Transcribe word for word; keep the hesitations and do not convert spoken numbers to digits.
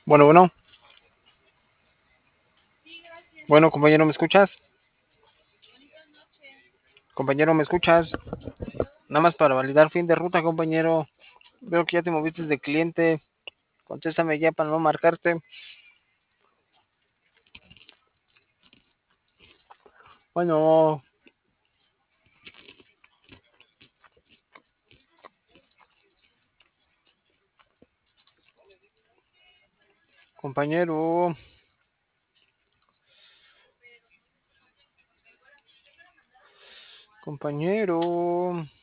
Bueno, bueno, bueno, compañero, ¿me escuchas? Compañero, ¿me escuchas? Nada más para validar fin de ruta, compañero. Veo que ya te moviste de cliente. Contéstame ya para no marcarte. Bueno, compañero, compañero.